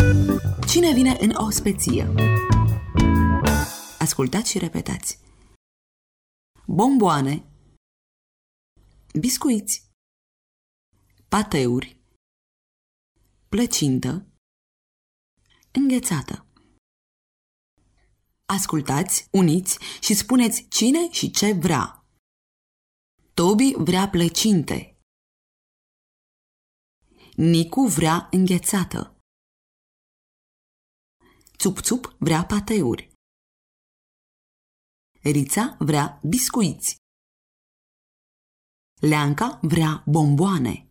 Cine vine în ospeție? Ascultați și repetați. Bomboane, biscuiți, pateuri, plăcintă, înghețată. Ascultați, uniți și spuneți cine și ce vrea. Tobi vrea plăcinte. Nicu vrea înghețată. Țup-țup vrea pateuri. Rița vrea biscuiți. Leanca vrea bomboane.